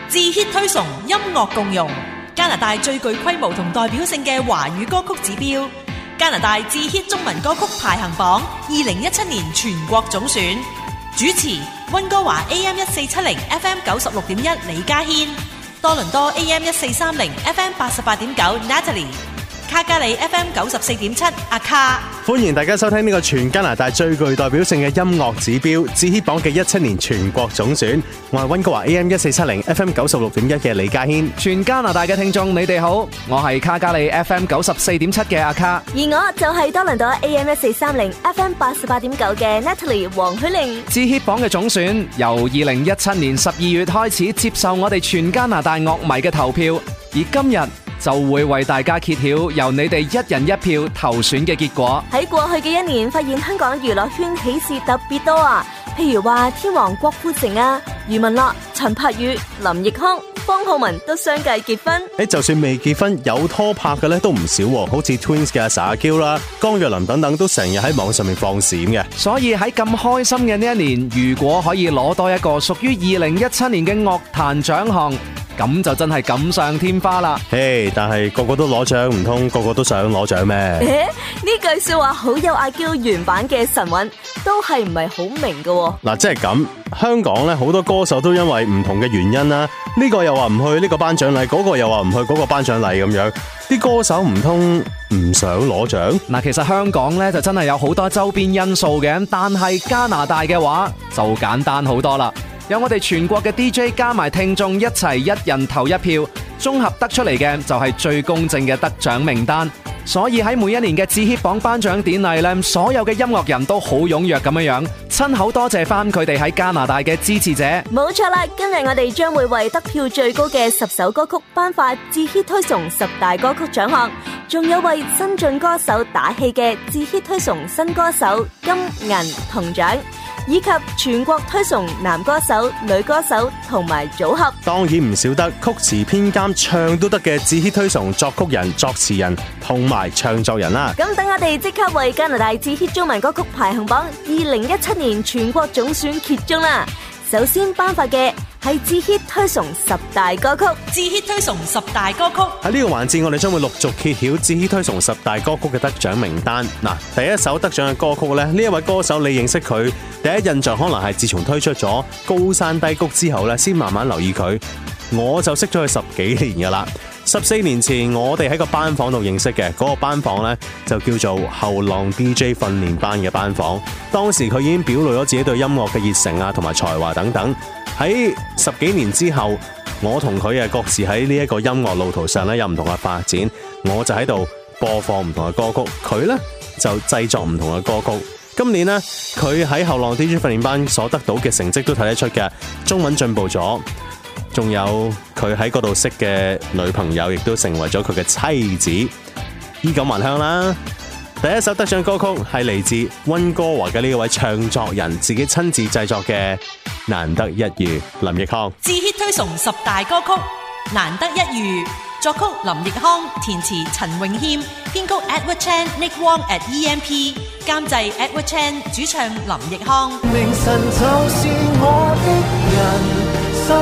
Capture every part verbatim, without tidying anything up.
致 hit 推崇音樂共融，加拿大最具規模同代表性嘅華語歌曲指標，加拿大致 hit 中文歌曲排行榜二零一七年全國總選。主持溫哥華 A M 一四七零 F M 九十六點一李家軒，多倫多 A M 一四三零 F M 八十八點九 Natalie， 卡加里 F M 九十四點七阿卡。 歡迎大家收聽呢個全加拿大最具代表性嘅音樂指標致 hit 榜嘅一七年全國總選。我係溫哥華 A M 一四七零 F M 九十六點一嘅李家軒。 全加拿大嘅聽眾你哋好，我係卡加里 F M 九十四點七嘅阿卡， 而我就係多倫多 A M 一四三零 F M 八十八點九嘅 Natalie 黃許玲。 致 hit 榜嘅總選由二零一七年十二月開始接受我哋全加拿大樂迷嘅投票，而今日就會為大家揭曉由你哋一人一票投選嘅結果。 喺過去嘅一年，發現香港娛樂圈喜事特別多啊，譬如話天王郭富城啊、余文樂、陳柏宇、林奕匡、方浩文都相繼結婚。 誒，就算未結婚有拖拍嘅咧都唔少，好似 Twins 嘅阿 Sa Akyl 啦、江若琳等等都成日喺網上面放閃嘅。 所以喺咁開心嘅呢一年，如果可以攞多一個屬於二零一七年嘅樂壇獎項，咁就真係錦上添花啦！ 嘿，但係個個都攞獎，唔通個個都想攞獎咩？ 呢句說話好有阿嬌原版嘅神韻，都係唔係好明㗎。 嗱，即係咁，香港咧好多歌手都因為唔同嘅原因啦，呢個又話唔去呢個頒獎禮，嗰個又話唔去嗰個頒獎禮咁樣，啲歌手唔通唔想攞獎？ 嗱，其實香港咧就真係有好多周邊因素嘅，但係加拿大嘅話就簡單好多啦。有我哋全國嘅 D J 加埋聽眾一齊一人投一票，綜合得出嚟嘅就係最公正嘅得獎名單。所以喺每一年嘅致 hit 榜頒獎典禮呢，所有嘅音樂人都好踴躍咁樣樣，親口多謝翻佢哋喺加拿大嘅支持者。 冇錯啦，今日我哋將會為得票最高嘅十首歌曲頒發致 hit 推崇十大歌曲獎項，仲有為新晉歌手打氣嘅致 hit 推崇新歌手金銀銅獎，以及全國推崇男歌手、女歌手同埋組合。 當然唔少得曲詞編監唱都得嘅致 hit 推崇作曲人、作詞人同埋唱作人啦。 咁等我哋即刻為加拿大致 hit 中文歌曲排行榜二零一七年全國總選揭盅啦。首先頒發嘅係致 hit 推崇十大歌曲。 致 hit 推崇十大歌曲喺呢個環節，我哋將會陸續揭曉致 hit 推崇十大歌曲嘅得獎名單。嗱，第一首得獎嘅歌曲呢，呢一位歌手你認識佢，第一印象可能係自從推出咗高山低谷之後呢，先慢慢留意佢。我就識咗佢十幾年噶啦，十四年前我哋喺個班房度認識嘅，嗰、那個班房呢，就叫做後浪 D J 訓練班嘅班房。當時佢已經表露咗自己對音樂嘅熱誠啊，同埋才華等等。喺十幾年之後，我同佢啊各自喺呢一個音樂路途上呢，有唔同嘅發展。我就喺度播放唔同嘅歌曲，佢呢就製作唔同嘅歌曲。今年呢，佢喺後浪 D J 訓練班所得到嘅成績都睇得出嘅，中文進步咗。仲有佢喺嗰度識嘅女朋友，亦都成為咗佢嘅妻子，衣錦還鄉啦。第一首得獎歌曲係嚟自溫哥華嘅呢位唱作人自己親自製作嘅《難得一遇》，林奕匡。 致 hit 推崇十大歌曲《難得一遇》，作曲林奕匡，填詞陳詠謙，編曲 Edward Chan、Nick Wong at E M P， 監製 Edward Chan， 主唱林奕匡。 明晨就是我的人。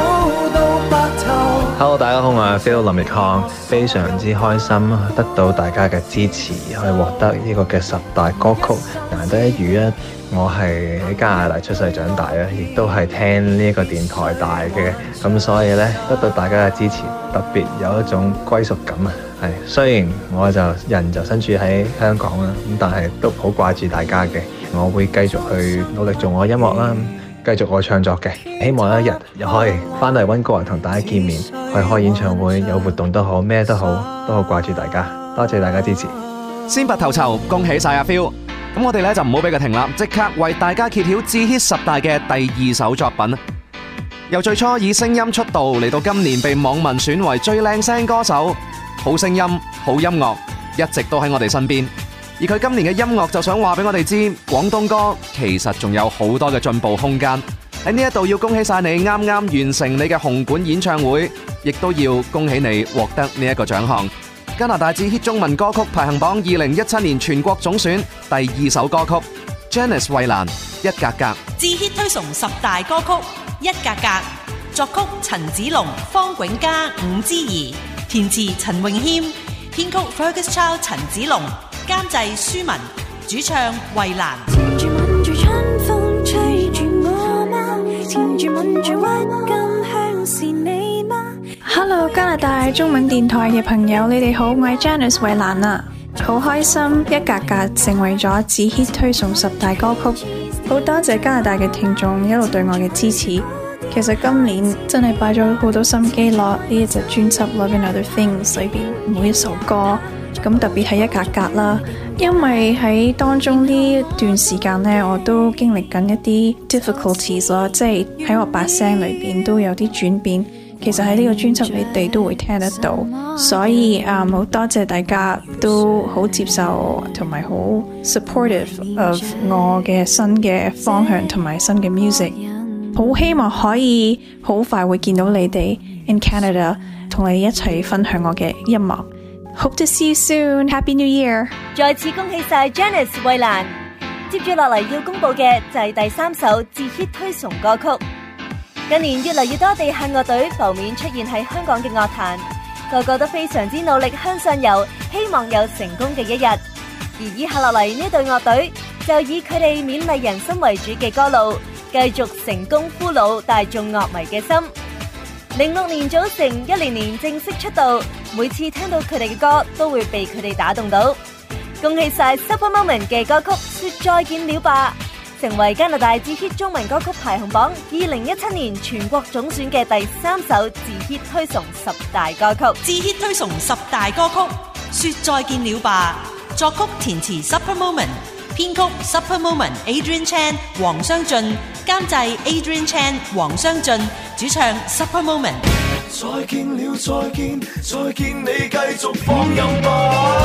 Hello， 大家好，我係 Phil 林奕匡，非常之開心得到大家嘅支持，去獲得呢個嘅十大歌曲難得一遇啊！我係喺加拿大出世長大啊，亦都係聽呢個電台大嘅，咁所以呢，得到大家嘅支持，特別有一種歸屬感啊！係，雖然我就人就身處喺香港啦，咁但係都好掛住大家嘅，我會繼續去努力做我嘅音樂啦。繼續我創作嘅，希望一日又可以翻嚟溫哥華同大家見面，去開演唱會，有活動都好，咩都好，都好掛住大家，多謝大家支持。 先拔頭籌，恭喜晒阿 Phil！ 咁我哋咧就唔好俾佢停啦，即刻為大家揭曉致 hit 十大嘅第二首作品。由最初以聲音出道，嚟到今年被網民選為最靚聲歌手，好聲音、好音樂，一直都喺我哋身邊。而佢今年嘅音樂就想話俾我哋知，廣東歌其實仲有好多嘅進步空間。喺呢一度要恭喜晒你啱啱完成你嘅紅館演唱會，亦都要恭喜你獲得呢一個獎項。加拿大致 hit 中文歌曲排行榜二零一七年全國總選第二首歌曲 Janice 衛蘭一格格。 致 hit 推崇十大歌曲一格格， 作曲陳子龍、方永嘉、伍之儀，填詞陳詠謙，編曲 Fergus Chow 陳子龍，監製舒文，主唱衛蘭。 纏住吻住春風吹住我嗎？纏住吻住鬱金香是你嗎？ Hello 加拿大中文電台嘅朋友，你哋好，我係 Janice 衛蘭啊，好開心一格格成為咗自 hit 推送十大歌曲，好多謝加拿大嘅聽眾一路對我嘅支持。其實今年真係擺咗好多心機落呢一隻專輯《Loving Other Things》裏邊每一首歌，咁特別係一格格啦，因為喺當中呢一段時間呢，我都經歷緊一啲 difficulties 咯，即係喺我把聲裏邊都有啲轉變。其實喺呢個專輯你哋都會聽得到，所以啊好多謝大家都好接受同埋好 supportive of 我嘅新嘅方向同埋新嘅 music。好希望可以好快會見到你哋 in Canada， 同你一齊分享我嘅音樂。Hope to see you soon. Happy New Year！ 再次恭喜晒 Janice 衛蘭。接住落嚟要公布嘅就係第三首自 hit 推崇歌曲。近年越嚟越多地下樂隊浮面出現喺香港嘅樂壇，個個都非常之努力向上游，希望有成功嘅一日。而以下落嚟呢隊樂隊就以佢哋勉勵人心為主嘅歌路，繼續成功俘虜大眾樂迷嘅心。零六年組成，一零年正式出道，每次聽到佢哋嘅歌都會被佢哋打動到。恭喜晒 Super Moment 嘅歌曲說再見了吧，成為加拿大自 hit 中文歌曲排行榜二零一七年全國總選嘅第三首自 hit 推崇十大歌曲。 自 hit 推崇十大歌曲，說再見了吧，作曲填詞 Super Moment， 編曲 Super Moment Adrian Chan 黃湘俊，監製 Adrian Chan 黃湘俊，主唱 Super Moment。 再見了再見再見，你繼續放任吧。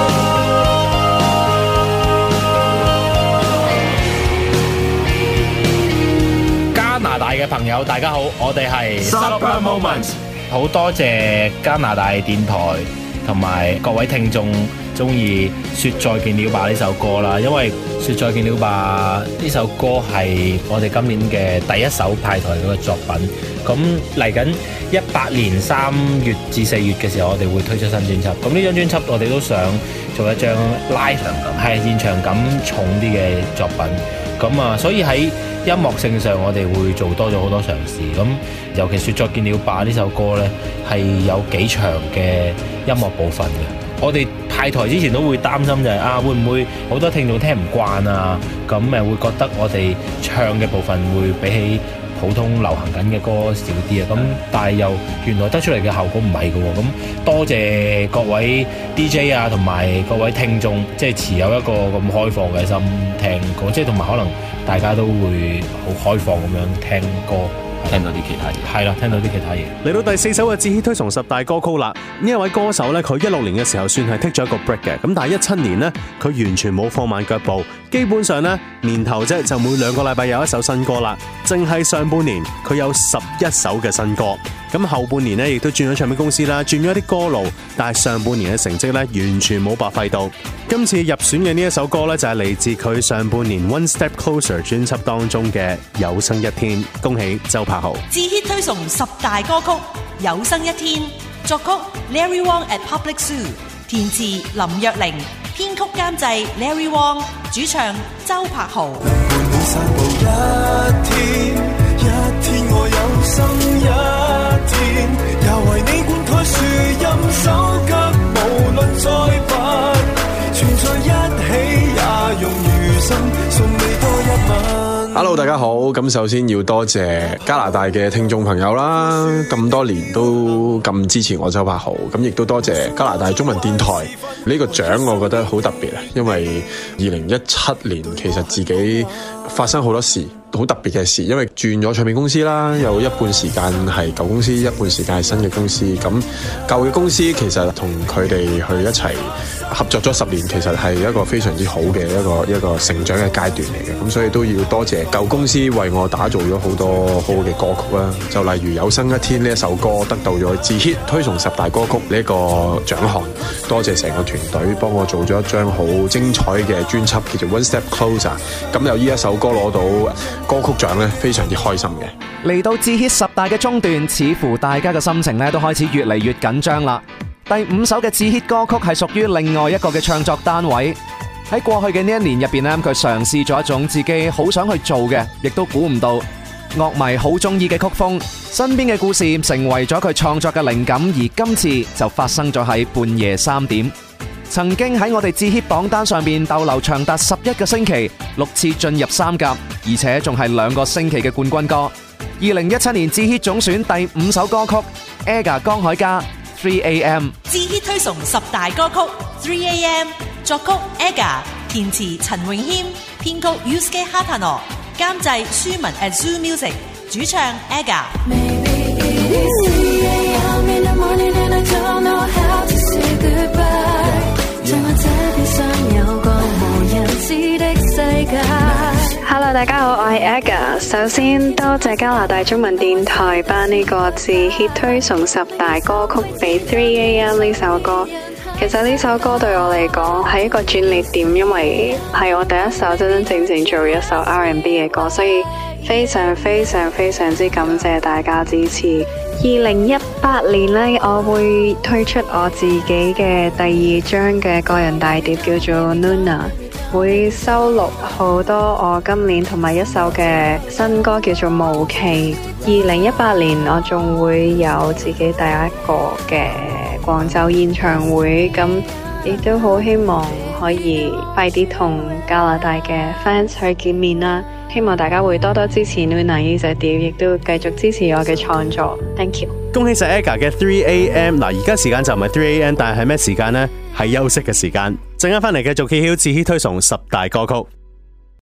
加拿大嘅朋友大家好，我哋係 Super Moment， 好多謝加拿大電台同埋各位聽眾中意說再見了吧呢首歌啦，因為說再見了吧呢首歌係我哋今年嘅第一首派台嗰個作品。咁嚟緊一八年三月至四月嘅時候，我哋會推出新專輯。咁呢張專輯我哋都想做一張 live 係現場感重啲嘅作品。咁啊，所以喺音樂性上我哋會做多咗好多嘗試。咁尤其說再見了吧呢首歌呢，係有幾長嘅音樂部分嘅。我哋派台之前都會擔心就係、是、啊，會唔會好多聽眾聽唔慣啊？咁誒會覺得我哋唱嘅部分會比起普通流行緊嘅歌少啲啊。咁但係又原來得出嚟嘅效果唔係嘅喎。咁多謝各位 D J 啊，同埋各位聽眾，即係持有一個咁開放嘅心聽歌，即係同埋可能大家都會好開放咁樣聽歌。聽到啲其他嘢，係啦，聽到啲其他嘢。 嚟到第四首嘅自 hit 推崇十大歌曲啦。呢一位歌手呢，佢一六年嘅時候算係 take 咗一個 break 嘅，咁但係一七年呢，佢完全冇放慢腳步，基本上呢，年頭啫就每兩個禮拜有一首新歌啦。淨係上半年佢有十一首嘅新歌，咁後半年呢，亦都轉咗唱片公司啦，轉咗啲歌路，但係上半年嘅成績呢，完全冇白費到。今次入選嘅呢一首歌呢，就係嚟自佢上半年 One Step Closer 專輯當中嘅有生一天。恭喜周柏豪。 自 hit 推崇十大歌曲，有生一天，作曲 Larry Wong at Public Zoo， 填詞林若寧，編曲監製 Larry Wong， 主唱周柏豪。 伴你散步一天，一天我有生一天，也為你灌溉樹蔭手腳，無論再笨，存在一起也用餘生送你多一吻。 Hello， 大家好。咁首先要多謝加拿大嘅聽眾朋友啦，咁多年都咁支持我周柏豪。咁亦都多謝加拿大中文電台呢個獎，我覺得好特別啊，因為二零一七年其實自己發生好多事，好特別嘅事，因為轉咗唱片公司啦，有一半時間係舊公司，一半時間係新嘅公司。咁舊嘅公司其實同佢哋去一齊合作咗十年，其實係一個非常之好嘅一個一個成長嘅階段嚟嘅。咁所以都要多謝舊公司為我打造咗好多好好嘅歌曲啦。就例如有生一天呢一首歌得到咗自 hit 推崇十大歌曲呢個獎項，多謝成個團隊幫我做咗一張好精彩嘅專輯，叫做 One Step Closer。咁有呢一首歌攞到歌曲獎咧，非常之開心嘅。 嚟到致 hit 十大嘅中段，似乎大家嘅心情咧都開始越嚟越緊張啦。第五首嘅致 hit 歌曲係屬於另外一個嘅創作單位。喺過去嘅呢一年入邊咧，佢嘗試咗一種自己好想去做嘅，亦都估唔到樂迷好中意嘅曲風。身邊嘅故事成為咗佢創作嘅靈感，而今次就發生咗喺半夜三點。曾經喺我哋致 hit 榜單上面逗留長達十一個星期，六次進入三甲，而且仲係兩個星期嘅冠軍歌。二零一七年致 hit 總選第五首歌曲 Aga 江海迦 three A M。 致 hit 推崇十大歌曲 three A M， 作曲 Aga， 填詞陳詠謙，編曲 Yusuke Hatano， 監製舒文 at Zoo Music， 主唱 Aga。 Hello， 大家好，我係 Aga。首先多謝加拿大中文電台頒呢個致 hit 推崇十大歌曲俾three A M 呢首歌。其實呢首歌對我嚟講係一個轉捩點，因為係我第一首真真正正做一首 R and B 嘅歌，所以非常非常非常之感謝大家支持。二零一八年呢，我會推出我自己嘅第二張嘅個人大碟，叫做 Nuna， 會收錄好多我今年同埋一首嘅新歌叫做無期。二零一八年我仲會有自己第一個嘅廣州演唱會，咁亦都好希望可以快啲同加拿大嘅 fans 去見面啦。希望大家會多多支持 Nuna 呢隻碟，亦都繼續支持我嘅創作。Thank you！ 恭喜晒 Aga 嘅three A M。 嗱，而家時間就唔係three A M， 但係係咩時間呢？係休息嘅時間。陣間翻嚟繼續揭曉致 hit 推崇十大歌曲。